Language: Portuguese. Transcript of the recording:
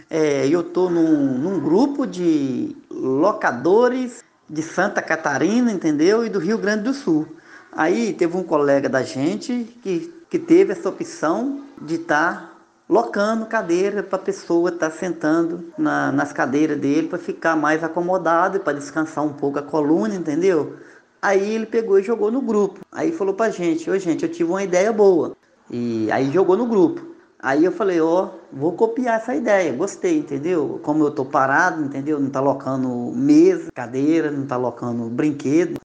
Eu tô num grupo de locadores de Santa Catarina, entendeu? E do Rio Grande do Sul. Aí teve um colega da gente que teve essa opção de estar locando cadeira para a pessoa estar sentando nas cadeiras dele para ficar mais acomodado e para descansar um pouco a coluna, entendeu? Aí ele pegou e jogou no grupo. Aí falou pra gente: ô gente, eu tive uma ideia boa. E aí jogou no grupo. Aí eu falei: ó, vou copiar essa ideia, gostei, entendeu? Como eu tô parado, entendeu? Não tá locando mesa, cadeira, não tá locando brinquedo.